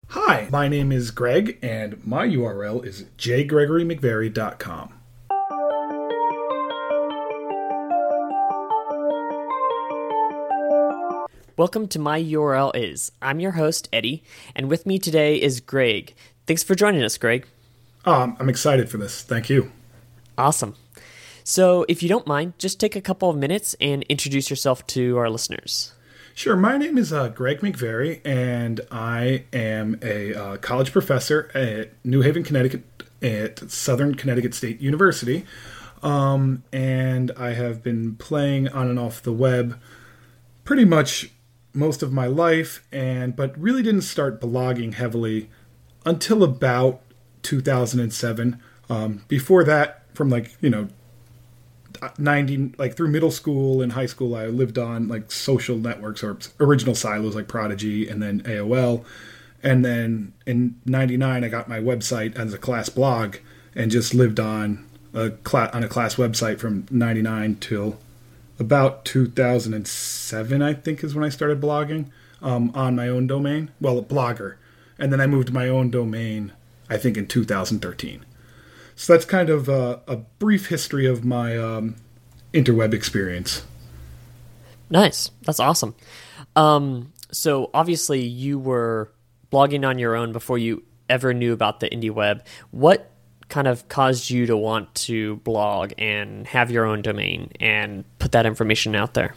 Hi, my name is Greg, and my URL is jgregorymcvary.com. Welcome to My URL Is. I'm your host, Eddie, and with me today is Greg. Thanks for joining us, Greg. I'm excited for this. Thank you. Awesome. So, if you don't mind, just take a couple of minutes and introduce yourself to our listeners. Sure. My name is Greg McVary, and I am a college professor at New Haven, Connecticut, at Southern Connecticut State University. And I have been playing on and off the web pretty much most of my life, but really didn't start blogging heavily until about 2007. Before that, from 90, through middle school and high school, I lived on social networks or original silos like Prodigy and then AOL. And then in 99, I got my website as a class blog and just lived on a class website from 99 till about 2007, I think, is when I started blogging on my own domain. Well, a Blogger. And then I moved to my own domain, I think, in 2013. So that's kind of a brief history of my interweb experience. Nice. That's awesome. So obviously you were blogging on your own before you ever knew about the indie web. What kind of caused you to want to blog and have your own domain and put that information out there?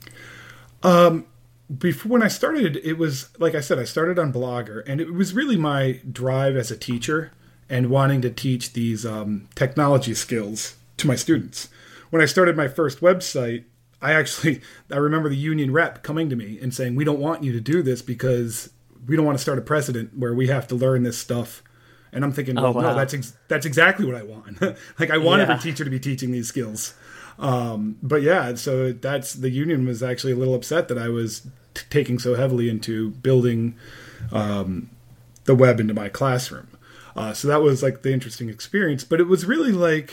Before, when I started, it was, like I said, I started on Blogger, and it was really my drive as a teacher and wanting to teach these technology skills to my students. When I started my first website, I remember the union rep coming to me and saying, "We don't want you to do this because we don't want to start a precedent where we have to learn this stuff." And I'm thinking, well, no, that's exactly what I want. I want every teacher to be teaching these skills. But yeah, so the union was actually a little upset that I was taking so heavily into building the web into my classroom. So that was the interesting experience. But it was really it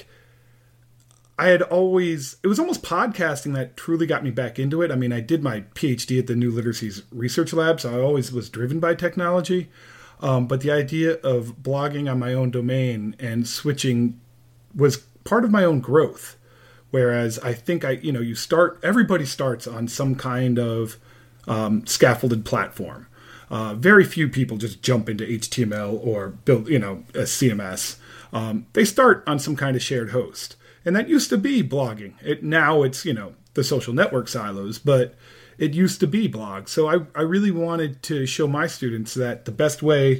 was almost podcasting that truly got me back into it. I mean, I did my PhD at the New Literacies Research Lab, so I always was driven by technology. But the idea of blogging on my own domain and switching was part of my own growth. Whereas I think everybody starts on some kind of scaffolded platform. Very few people just jump into HTML or build, a CMS. They start on some kind of shared host. And that used to be blogging. Now it's, the social network silos, but it used to be blogs. So I really wanted to show my students that the best way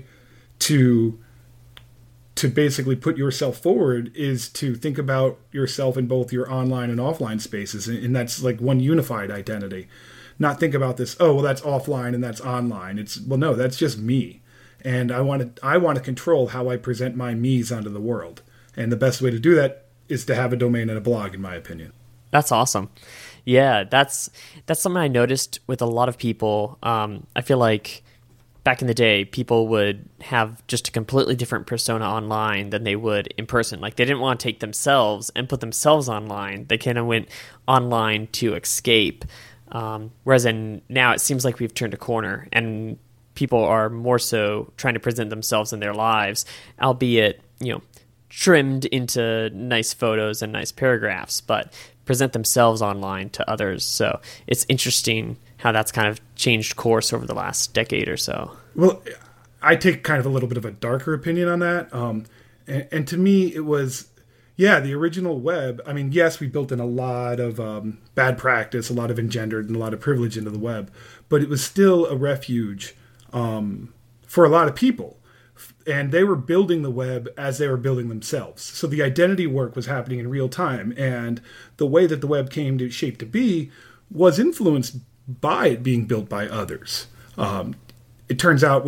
to basically put yourself forward is to think about yourself in both your online and offline spaces. And that's one unified identity. Not think about this, oh, well, that's offline and that's online. No, that's just me. And I want to control how I present my me's onto the world. And the best way to do that is to have a domain and a blog, in my opinion. That's awesome. Yeah, that's something I noticed with a lot of people. I feel like back in the day, people would have just a completely different persona online than they would in person. They didn't want to take themselves and put themselves online. They kind of went online to escape. Whereas now it seems like we've turned a corner and people are more so trying to present themselves in their lives, albeit, trimmed into nice photos and nice paragraphs, but present themselves online to others. So it's interesting how that's kind of changed course over the last decade or so. Well, I take kind of a little bit of a darker opinion on that. And to me, it was, the original web. I mean, yes, we built in a lot of bad practice, a lot of engendered and a lot of privilege into the web, but it was still a refuge for a lot of people. And they were building the web as they were building themselves. So the identity work was happening in real time. And the way that the web came to shape to be was influenced by it being built by others. It turns out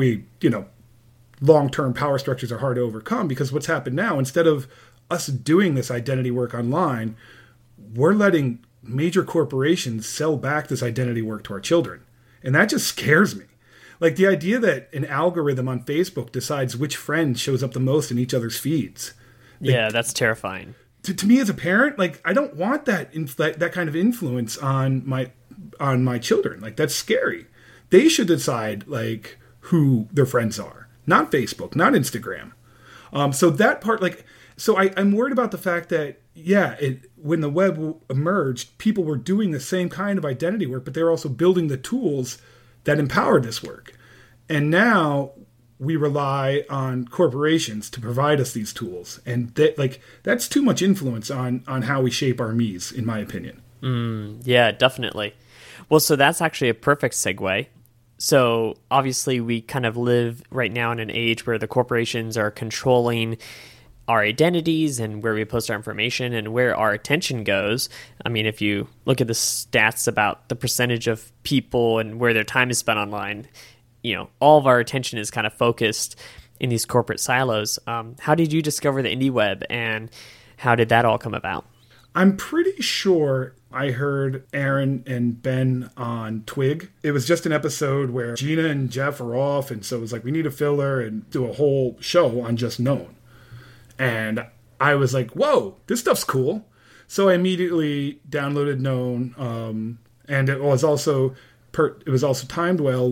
long-term power structures are hard to overcome because what's happened now, instead of us doing this identity work online, we're letting major corporations sell back this identity work to our children. And that just scares me. The idea that an algorithm on Facebook decides which friend shows up the most in each other's feeds. Yeah, that's terrifying. To me as a parent, I don't want that kind of influence on my children. That's scary. They should decide who their friends are, not Facebook, not Instagram. So that part, I'm worried about the fact that, when the web emerged, people were doing the same kind of identity work, but they were also building the tools that empowered this work. And now we rely on corporations to provide us these tools. And that's too much influence on how we shape our me's, in my opinion. Yeah, definitely. Well, so that's actually a perfect segue. So obviously we kind of live right now in an age where the corporations are controlling our identities and where we post our information and where our attention goes. I mean, if you look at the stats about the percentage of people and where their time is spent online, all of our attention is kind of focused in these corporate silos. How did you discover the indie web, and how did that all come about? I'm pretty sure I heard Aaron and Ben on Twig. It was just an episode where Gina and Jeff are off, and so it was like, we need a filler and do a whole show on just Known. And I was like, whoa, this stuff's cool. So I immediately downloaded Known, and it was also timed well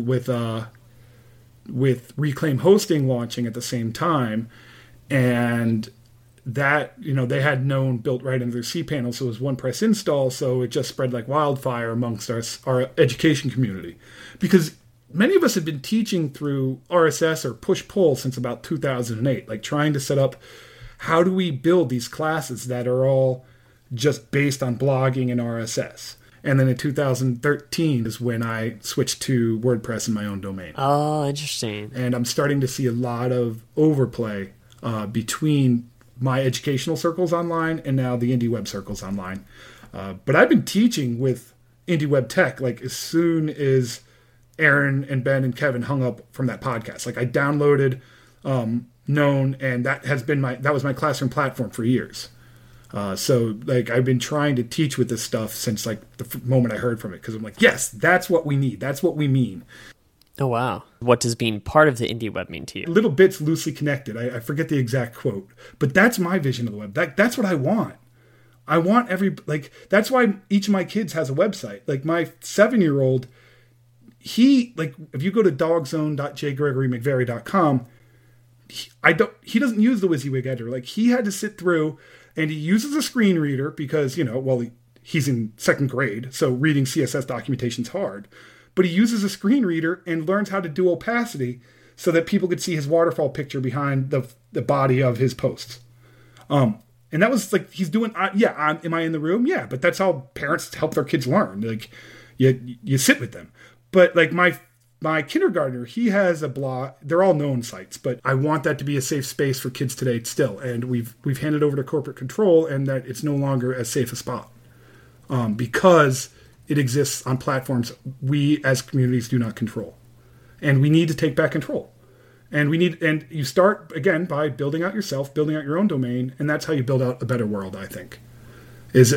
with Reclaim Hosting launching at the same time, and that, they had Known built right into their cPanel, so it was one press install, so it just spread like wildfire amongst our education community. Because many of us had been teaching through RSS or push-pull since about 2008, like trying to set up, how do we build these classes that are all just based on blogging and RSS? And then in 2013 is when I switched to WordPress in my own domain. Oh, interesting. And I'm starting to see a lot of overplay between my educational circles online and now the indie web circles online. But I've been teaching with indie web tech like as soon as Aaron and Ben and Kevin hung up from that podcast. Like I downloaded Known, and that was my classroom platform for years. So like I've been trying to teach with this stuff since like the moment I heard from it, because I'm like, yes, that's what we need. That's what we mean. Oh, wow. What does being part of the indie web mean to you? Little bits loosely connected. I forget the exact quote, but that's my vision of the web. That's what I want. I want that's why each of my kids has a website. Like my 7-year-old, he if you go to dogzone.jgregorymcvary.com, he doesn't use the WYSIWYG editor. Like he had to sit through, and he uses a screen reader because, he's in 2nd grade, so reading CSS documentation's hard. But he uses a screen reader and learns how to do opacity so that people could see his waterfall picture behind the body of his posts. And that was like, he's doing, am I in the room? Yeah, but that's how parents help their kids learn. Like you sit with them. But like my kindergartner, he has a blog. They're all Known sites, but I want that to be a safe space for kids today still. And we've handed over to corporate control, and that it's no longer as safe a spot because it exists on platforms we as communities do not control. And we need to take back control. And you start again by building out yourself, building out your own domain, and that's how you build out a better world, I think. Is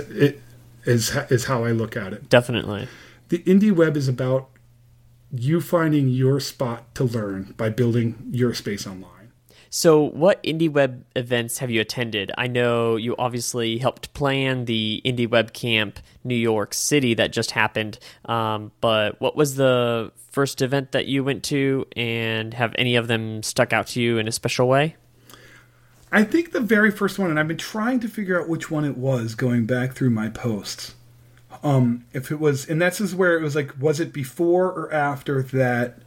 how I look at it. Definitely. The indie web is about you finding your spot to learn by building your space online. So what indie web events have you attended? I know you obviously helped plan the Indie Web Camp New York City that just happened, but what was the first event that you went to, and have any of them stuck out to you in a special way? I think the very first one, and I've been trying to figure out which one it was going back through my posts. If it was, and that's where it was like, was it before or after that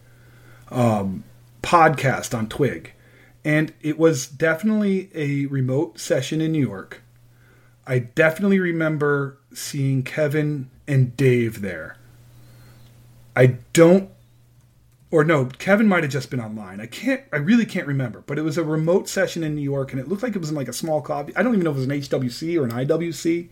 podcast on Twig? And it was definitely a remote session in New York. I definitely remember seeing Kevin and Dave there. Kevin might have just been online. I really can't remember, but it was a remote session in New York, and it looked like it was in like a small coffee. I don't even know if it was an HWC or an IWC.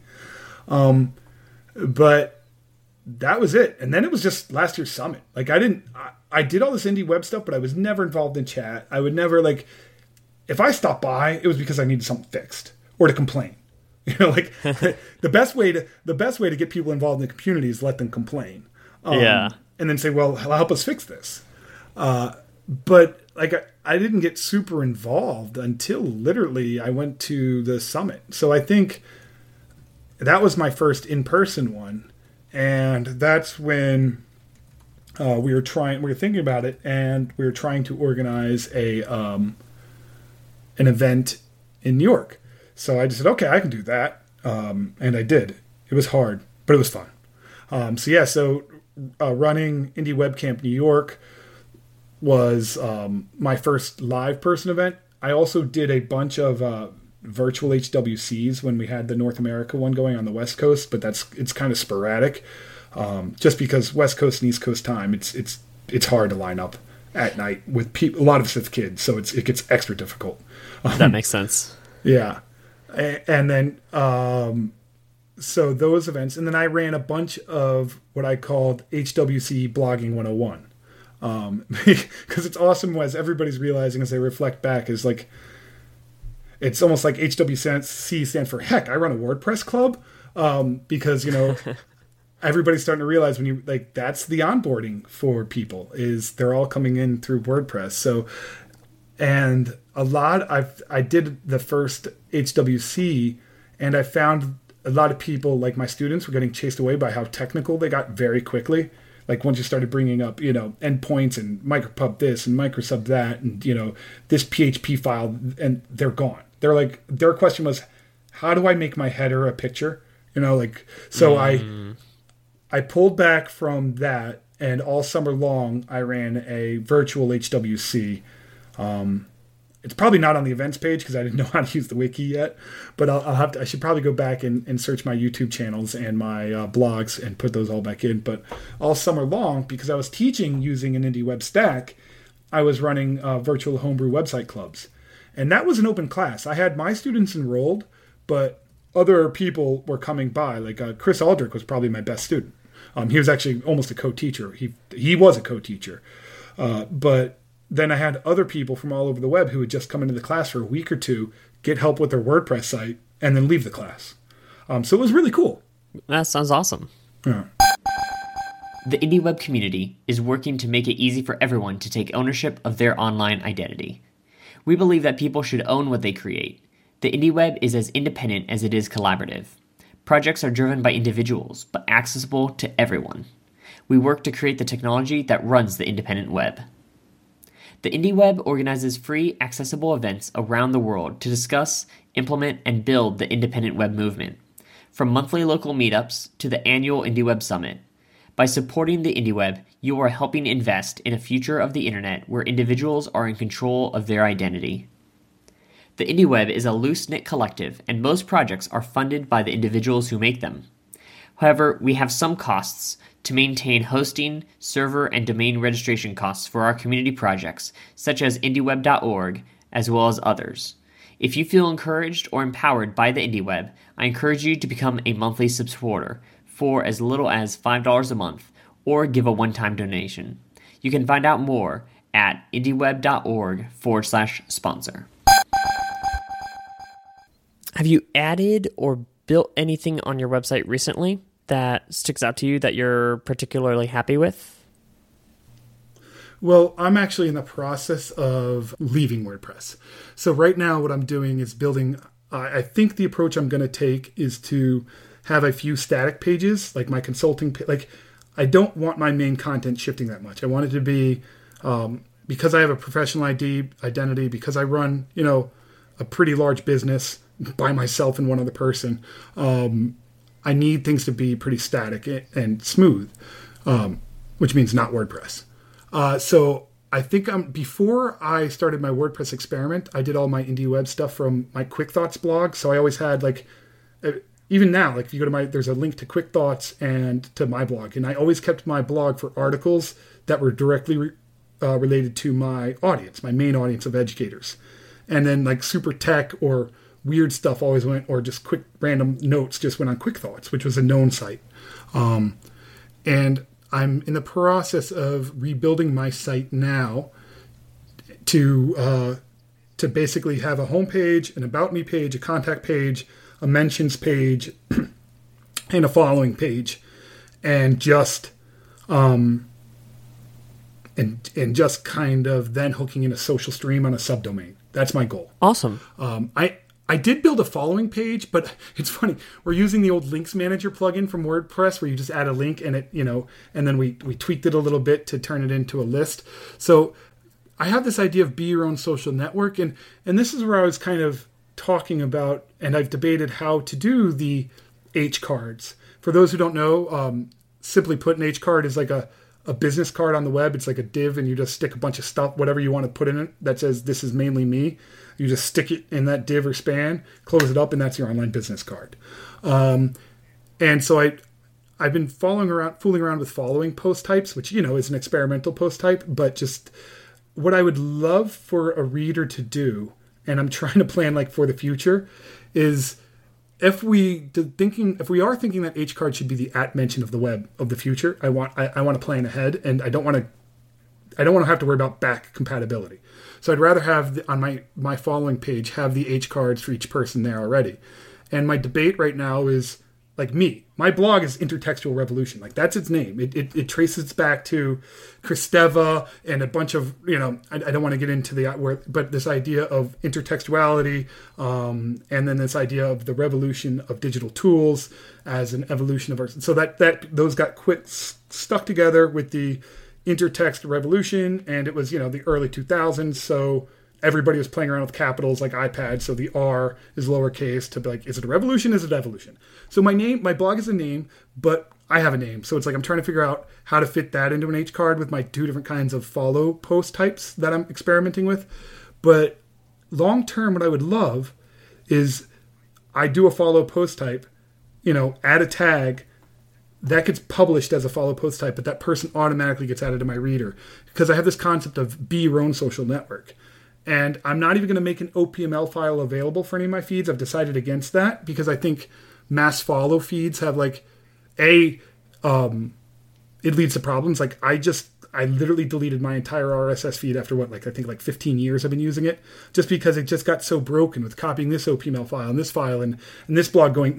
But that was it. And then it was just last year's summit. Like I did all this indie web stuff, but I was never involved in chat. I would never if I stopped by, it was because I needed something fixed or to complain. The best way to get people involved in the community is let them complain. And then say, well, help us fix this. But I didn't get super involved until literally I went to the summit. So I think that was my first in-person one. And that's when we were thinking about it, and we were trying to organize an event in New York. So I just said, okay, I can do that. And I did. It was hard, but it was fun. So running Indie Web Camp New York was my first live person event. I also did a bunch of virtual HWCs when we had the North America one going on the West Coast, but it's kind of sporadic. Just because West Coast and East Coast time, it's hard to line up at night with a lot of us with kids, so it gets extra difficult. That makes sense. Yeah. And then, so those events, and then I ran a bunch of what I called HWC Blogging 101. Because it's awesome as everybody's realizing as they reflect back is like, it's almost like HWC stands for, heck, I run a WordPress club. Because, everybody's starting to realize when you, like, that's the onboarding for people is they're all coming in through WordPress. So, and I did the first HWC, and I found a lot of people, like my students, were getting chased away by how technical they got very quickly. Like once you started bringing up, endpoints and micropub this and microsub that, and, this PHP file, and they're gone. They're like, their question was, how do I make my header a picture? I pulled back from that, and all summer long, I ran a virtual HWC. It's probably not on the events page because I didn't know how to use the wiki yet, but I should probably go back and search my YouTube channels and my blogs and put those all back in. But all summer long, because I was teaching using an Indie Web Stack, I was running virtual homebrew website clubs. And that was an open class. I had my students enrolled, but other people were coming by. Like Chris Aldrich was probably my best student. He was actually almost a co-teacher. He was a co-teacher. But then I had other people from all over the web who would just come into the class for a week or two, get help with their WordPress site, and then leave the class. So it was really cool. That sounds awesome. Yeah. The Indie Web community is working to make it easy for everyone to take ownership of their online identity. We believe that people should own what they create. The Indie Web is as independent as it is collaborative. Projects are driven by individuals, but accessible to everyone. We work to create the technology that runs the independent web. The Indie Web organizes free, accessible events around the world to discuss, implement, and build the independent web movement, from monthly local meetups to the annual Indie Web Summit. By supporting the Indie Web, you are helping invest in a future of the internet where individuals are in control of their identity. The Indie Web is a loose-knit collective, and most projects are funded by the individuals who make them. However, we have some costs to maintain hosting, server, and domain registration costs for our community projects, such as IndieWeb.org, as well as others. If you feel encouraged or empowered by the Indie Web, I encourage you to become a monthly supporter for as little as $5 a month, or give a one-time donation. You can find out more at IndieWeb.org/sponsor. Have you added or built anything on your website recently that sticks out to you that you're particularly happy with? Well, I'm actually in the process of leaving WordPress. So right now what I'm doing is building, I think the approach I'm going to take is to have a few static pages, like my consulting, I don't want my main content shifting that much. I want it to be, because I have a professional identity, because I run, a pretty large business by myself and one other person, I need things to be pretty static and smooth, which means not WordPress. So I think before I started my WordPress experiment, I did all my Indie Web stuff from my Quick Thoughts blog. So I always had even now, if you go to there's a link to Quick Thoughts and to my blog. And I always kept my blog for articles that were directly related to my audience, my main audience of educators. And then super tech or weird stuff always went, or just quick random notes just went on Quick Thoughts, which was a known site. And I'm in the process of rebuilding my site now to basically have a homepage, an About Me page, a contact page, a mentions page, and a following page, and just just kind of then hooking in a social stream on a subdomain. That's my goal. Awesome. I did build a following page, but it's funny. We're using the old links manager plugin from WordPress where you just add a link and and then we tweaked it a little bit to turn it into a list. So I have this idea of be your own social network. And this is where I was kind of talking about, and I've debated how to do the H cards. For those who don't know, simply put, an H card is like a business card on the web. It's like a div, and you just stick a bunch of stuff, whatever you want to put in it that says this is mainly me. You just stick it in that div or span, close it up, and that's your online business card. And so I've been fooling around with following post types, which, is an experimental post type, but just what I would love for a reader to do, and I'm trying to plan like for the future, is if we are thinking that H card should be the @mention of the web of the future, I want to plan ahead, and I don't want to have to worry about back compatibility. So I'd rather have on my following page have the H cards for each person there already. And my debate right now is like me. My blog is Intertextual Revolution. Like that's its name. It traces back to Kristeva and a bunch of, I don't want to get into but this idea of intertextuality, and then this idea of the revolution of digital tools as an evolution of our, so that those got stuck together with the intertext revolution, and it was, the early 2000s, so everybody was playing around with capitals like iPad, so the R is lowercase to be like, is it a revolution, is it evolution? So my blog is a name, but I have a name, so it's like I'm trying to figure out how to fit that into an H card with my 2 different kinds of follow post types that I'm experimenting with. But long term, what I would love is I do a follow post type, add a tag, that gets published as a follow post type, but that person automatically gets added to my reader, because I have this concept of be your own social network. And I'm not even going to make an OPML file available for any of my feeds. I've decided against that because I think mass follow feeds have it leads to problems. Like I literally deleted my entire RSS feed after 15 years I've been using it, just because it just got so broken with copying this OPML file and this file and this blog going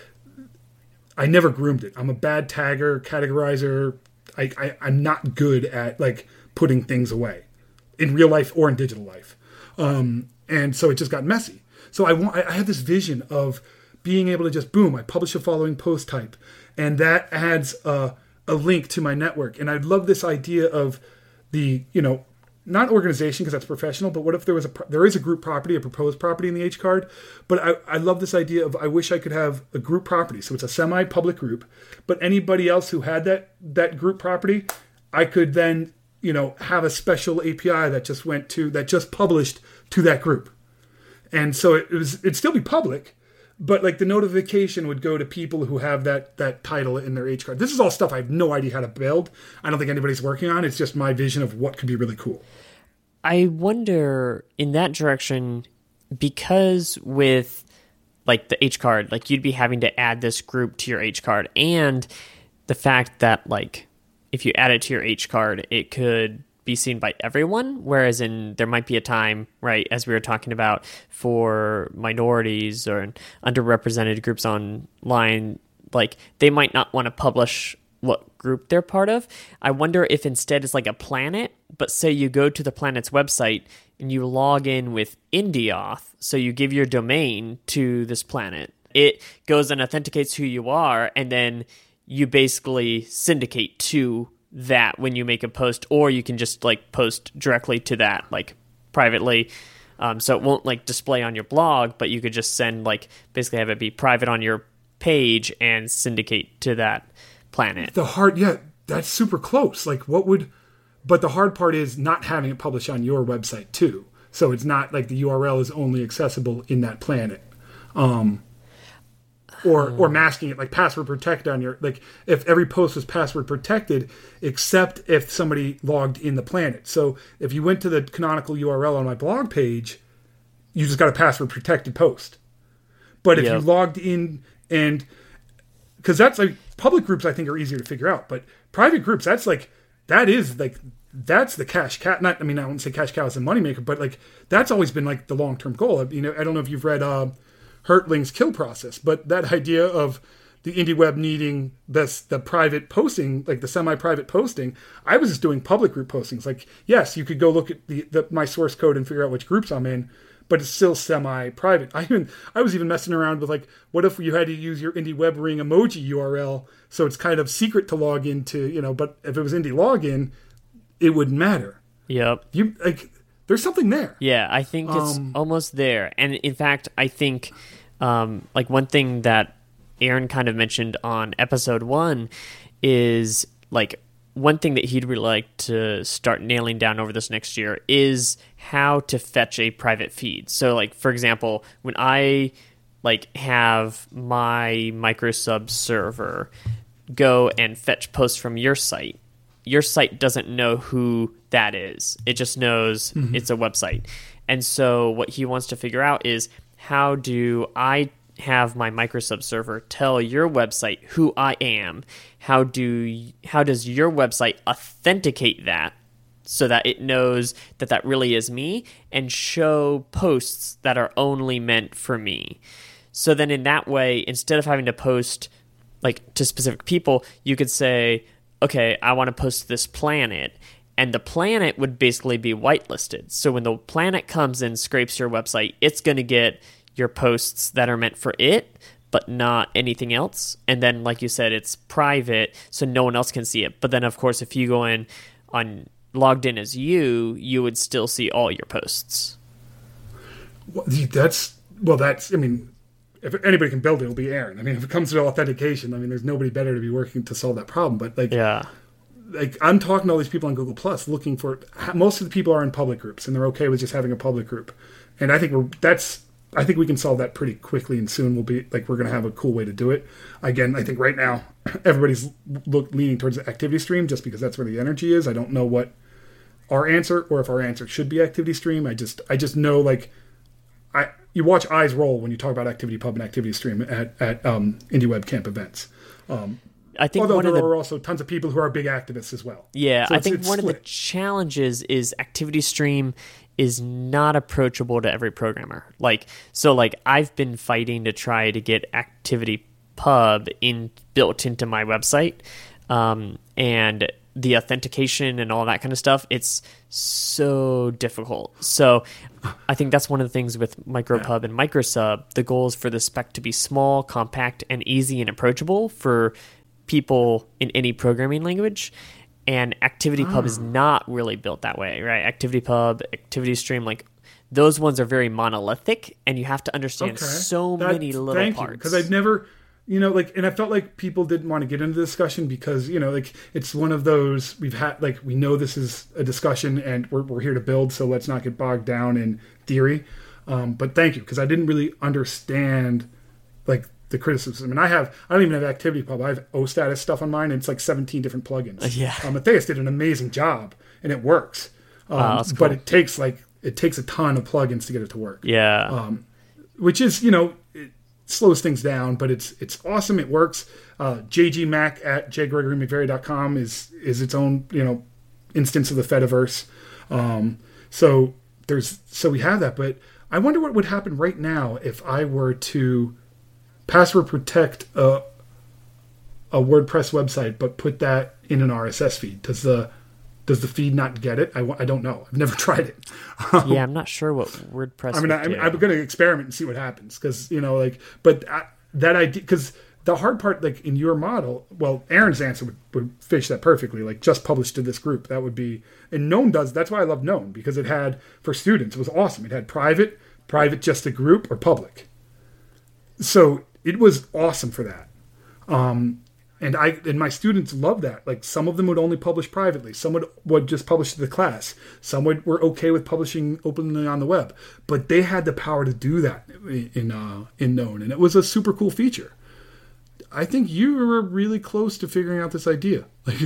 I never groomed it. I'm a bad tagger, categorizer. I'm not good at putting things away in real life or in digital life. And so it just got messy. So I had this vision of being able to just, boom, I publish a following post type, and that adds a link to my network. And I love this idea of the, not organization because that's professional, but what if there is a group property, a proposed property in the H card? But I love this idea of I wish I could have a group property. So it's a semi-public group, but anybody else who had that group property, I could then, have a special API that just published to that group. And so it'd still be public, but the notification would go to people who have that title in their H card. This is all stuff I have no idea how to build. I don't think anybody's working on. It's just my vision of what could be really cool. I wonder in that direction, because with the H card, you'd be having to add this group to your H card, and the fact that if you add it to your H card, it could be seen by everyone, whereas there might be a time, right, as we were talking about, for minorities or underrepresented groups online, they might not want to publish what group they're part of. I wonder if instead it's like a planet, but say you go to the planet's website and you log in with Indieauth, so you give your domain to this planet. It goes and authenticates who you are, and then you basically syndicate to that when you make a post, or you can just post directly to that privately, so it won't display on your blog, but you could just send basically have it be private on your page and syndicate to that planet. That's super close. But the hard part is not having it published on your website too, so it's not the URL is only accessible in that planet. Or masking it, password protected on your, if every post was password protected, except if somebody logged in the planet. So if you went to the canonical URL on my blog page, you just got a password protected post. But if you logged in because that's public groups I think are easier to figure out, but private groups, that's the cash cow. I wouldn't say cash cow is a moneymaker, but that's always been the long-term goal. I don't know if you've read Hertling's Kill Process, but that idea of the indie web needing the private posting, the semi-private posting, I was just doing public group postings. Yes, you could go look at my source code and figure out which groups I'm in, but it's still semi-private. I was even messing around with like, what if you had to use your Indie Web Ring emoji URL, so it's kind of secret to log into, but if it was Indie Login, it wouldn't matter. Yep. There's something there. Yeah, I think it's almost there. And in fact, I think like one thing that Aaron kind of mentioned on episode 1 is like one thing that he'd really like to start nailing down over this next year is how to fetch a private feed. So like, for example, when I like have my microsub server go and fetch posts from your site doesn't know who that is. It just knows it's a website. And so what he wants to figure out is, how do I have my microsub server tell your website who I am? How does your website authenticate that so that it knows that that really is me, and show posts that are only meant for me? So then in that way, instead of having to post like to specific people, you could say, okay, I want to post to this planet, and the planet would basically be whitelisted. So when the planet comes and scrapes your website, it's going to get your posts that are meant for it, but not anything else. And then, like you said, it's private, so no one else can see it. But then, of course, if you go in on logged in as you would still see all your posts. That's, I mean, if anybody can build it, it'll be Aaron. I mean, if it comes to authentication, I mean, there's nobody better to be working to solve that problem. But like I'm talking to all these people on Google Plus looking for, most of the people are in public groups and they're okay with just having a public group. And I think I think we can solve that pretty quickly, and soon we're going to have a cool way to do it. Again, I think right now everybody's leaning towards the activity stream just because that's where the energy is. I don't know what our answer, or if our answer should be activity stream. I just know, like, you watch eyes roll when you talk about Activity Pub and Activity Stream at Indie Web Camp events. I think although there are also tons of people who are big activists as well. Yeah, so I think one of the challenges is Activity Stream is not approachable to every programmer. Like I've been fighting to try to get Activity Pub built into my website, and the authentication and all that kind of stuff, it's so difficult. So I think that's one of the things with MicroPub and Microsub. The goal is for the spec to be small, compact, and easy and approachable for people in any programming language. And ActivityPub is not really built that way, right? ActivityPub, ActivityStream, like those ones are very monolithic, and you have to understand many little parts. Because I've never, and I felt like people didn't want to get into the discussion because, like it's one of those we've had, like we know this is a discussion and we're here to build, so let's not get bogged down in theory. But thank you, because I didn't really understand like the criticism. And I don't even have ActivityPub. I have OStatus stuff on mine, and it's like 17 different plugins. Yeah. Matthias did an amazing job, and it works. That's cool. But it takes a ton of plugins to get it to work. Yeah. Which is, it slows things down, but it's awesome. It works. JGMac at jgregorymcvery.com is its own, instance of the Fediverse. So we have that, but I wonder what would happen right now if I were to password protect a WordPress website, but put that in an RSS feed. Does the feed not get it? I don't know. I've never tried it. Yeah, I'm not sure what WordPress. I'm going to experiment and see what happens, because that idea, because the hard part, like in your model, well, Aaron's answer would fish that perfectly. Like, just publish to this group. That would be, and Known does. That's why I love Known, because it had, for students, it was awesome. It had private, just a group, or public. So it was awesome for that. And my students loved that. Like, some of them would only publish privately. Some would just publish to the class. Some were okay with publishing openly on the web. But they had the power to do that in Known. And it was a super cool feature. I think you were really close to figuring out this idea.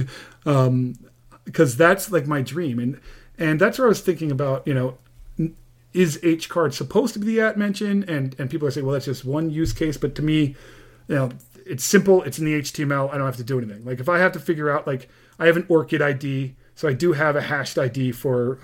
Because that's like my dream. And that's where I was thinking about, is HCard supposed to be the @mention? And people are saying, well, that's just one use case. But to me, it's simple. It's in the HTML. I don't have to do anything. Like, if I have to figure out, like, I have an ORCID ID, so I do have a hashed ID for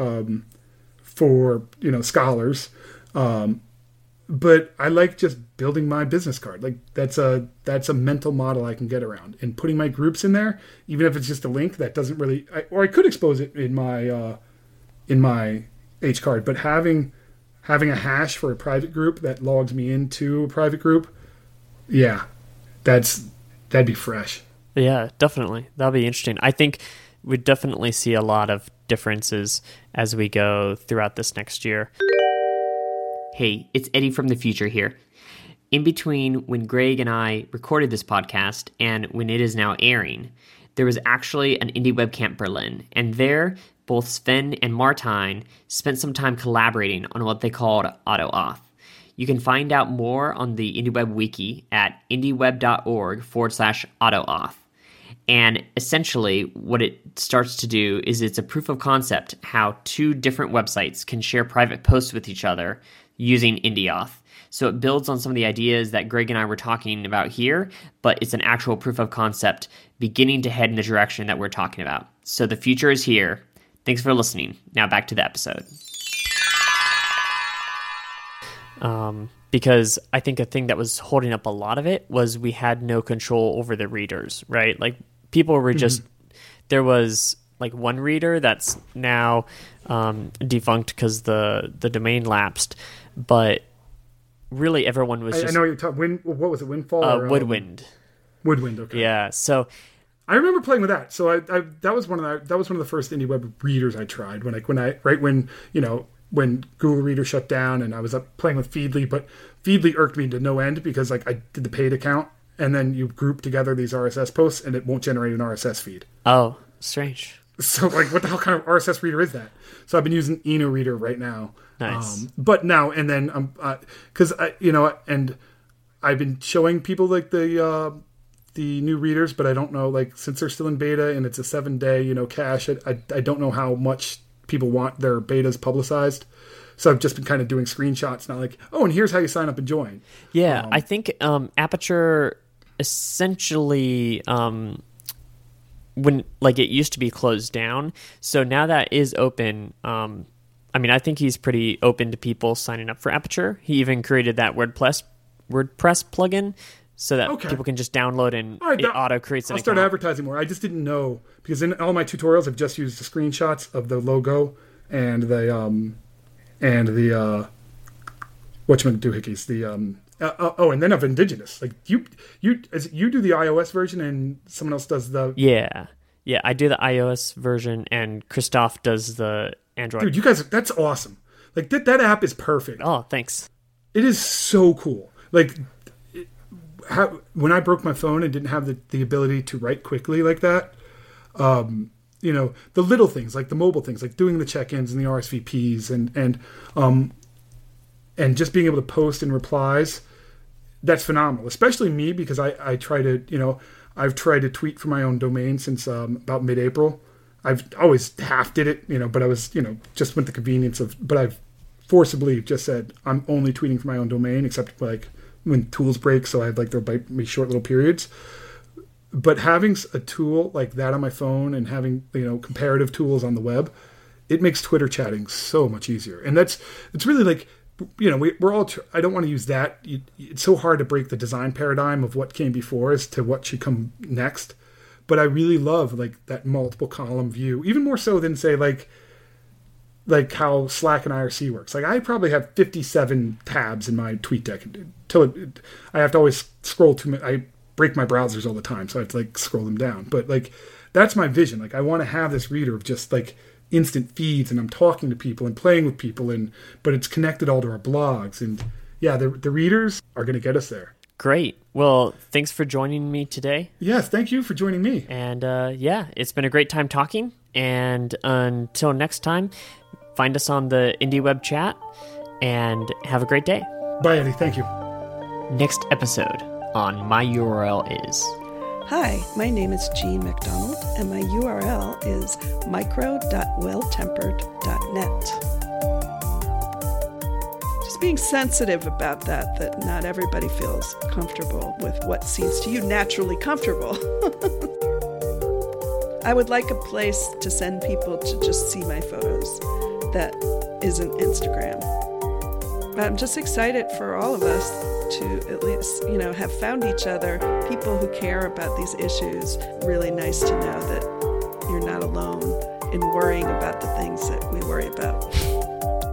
scholars. But I like just building my business card. Like, that's a mental model I can get around, and putting my groups in there, even if it's just a link that doesn't really, or I could expose it in my HCard, but having having a hash for a private group that logs me into a private group, yeah, that'd be fresh. Yeah, definitely. That'll be interesting. I think we'd definitely see a lot of differences as we go throughout this next year. Hey, it's Eddie from the future here. In between when Greg and I recorded this podcast and when it is now airing, there was actually an IndieWeb Camp Berlin, and there, both Sven and Martijn spent some time collaborating on what they called AutoAuth. You can find out more on the IndieWeb Wiki at indieweb.org/AutoAuth. And essentially, what it starts to do is it's a proof of concept how two different websites can share private posts with each other using IndieAuth. So it builds on some of the ideas that Greg and I were talking about here, but it's an actual proof of concept beginning to head in the direction that we're talking about. So the future is here. Thanks for listening. Now back to the episode. Because I think a thing that was holding up a lot of it was we had no control over the readers, right? Like people were just, there was like one reader that's now defunct because the domain lapsed, but really everyone was just... I know you're talking, what was it, Windfall? Woodwind. Woodwind, okay. Yeah, so... I remember playing with that. So that was one of the first IndieWeb readers I tried when Google Reader shut down and I was up playing with Feedly, but Feedly irked me to no end because like I did the paid account and then you group together these RSS posts and it won't generate an RSS feed. Oh, strange. So like what the hell kind of RSS reader is that? So I've been using EnoReader right now. Nice. But now and then because and I've been showing people like the new readers, but I don't know, like since they're still in beta and it's a 7-day cache, I don't know how much people want their betas publicized. So I've just been kind of doing screenshots now, like, oh, and here's how you sign up and join. Yeah, I think Aperture essentially, when like it used to be closed down, so now that is open. I think he's pretty open to people signing up for Aperture. He even created that WordPress plugin so that people can just download and it auto creates an account. I'll start advertising more. I just didn't know because in all my tutorials I've just used the screenshots of the logo and the whatchamacallits, the and then of Indigenous. Like you do the iOS version and someone else does the Yeah, I do the iOS version and Christoph does the Android. Dude, you guys, that's awesome. Like that app is perfect. Oh, thanks. It is so cool. Like when I broke my phone and didn't have the ability to write quickly like that, the little things like the mobile things, like doing the check-ins and the RSVPs and just being able to post and replies, that's phenomenal. Especially me because I try to, I've tried to tweet for my own domain since about mid-April. I've always half did it, but I was, just with the convenience but I've forcibly just said I'm only tweeting for my own domain, except like when tools break, so I have like they'll bite me short little periods. But having a tool like that on my phone and having comparative tools on the web, it makes Twitter chatting so much easier. And it's really like we're all. I don't want to use that. It's so hard to break the design paradigm of what came before as to what should come next. But I really love like that multiple column view, even more so than say like how Slack and IRC works. Like I probably have 57 tabs in my tweet deck I have to always scroll I break my browsers all the time, so I have to like scroll them down. But like that's my vision. Like I want to have this reader of just like instant feeds, and I'm talking to people and playing with people, but it's connected all to our blogs. And yeah, the readers are going to get us there. Great. Well, thanks for joining me today. Yes, thank you for joining me. And it's been a great time talking. And until next time, find us on the IndieWeb chat and have a great day. Bye, Eddie. Thank you. Next episode on My URL Is. Hi, my name is Jean McDonald, and my URL is micro.welltempered.net. Just being sensitive about that not everybody feels comfortable with what seems to you naturally comfortable. I would like a place to send people to just see my photos that isn't Instagram. I'm just excited for all of us to at least, have found each other, people who care about these issues. Really nice to know that you're not alone in worrying about the things that we worry about.